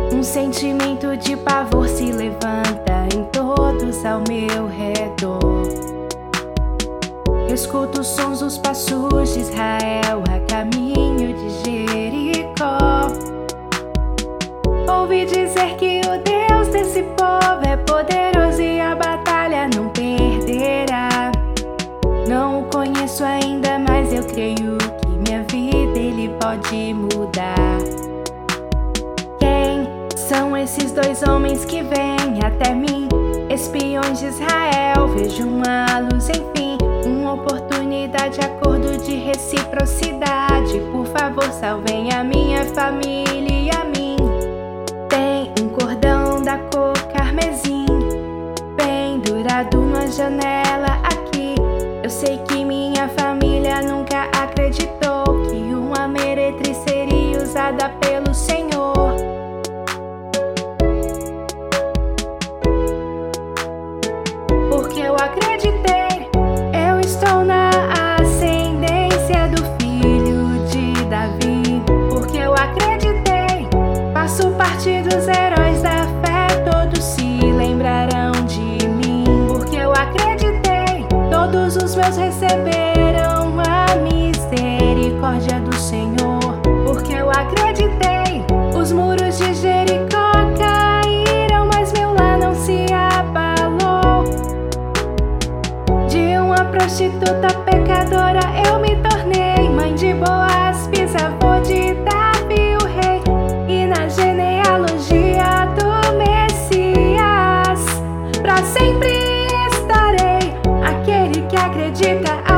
Um sentimento de pavor se levanta em todos ao meu redor. Escuto os sons dos passos de Israel a caminho de Jericó. Ouvi dizer que o Deus desse povo é poderoso e a batalha não perderá. Não o conheço ainda, mas eu creio que minha vida ele pode mudar. Quem são esses dois homens que vêm até mim? Espiões de Israel, vejo uma luz, enfim, uma oportunidade, acordo de reciprocidade. Por favor, salvem a minha família e a mim. Tem um cordão da cor carmesim pendurado na janela aqui. Eu sei que minha família nunca acreditou que uma meretriz seria usada pelo Senhor. Porque eu acreditei, eu estou na ascendência do filho de Davi. Porque eu acreditei, faço parte dos heróis da fé, todos se lembrarão de mim. Porque eu acreditei, todos os meus receberão a misericórdia do Senhor. Porque eu acreditei, os muros de Jericó caíram, mas meu lar não se abalou. De uma prostituta pecadora eu me tornei mãe de Boaz, bisavô de Davi o rei, e na genealogia do Messias pra sempre estarei. Aquele que acredita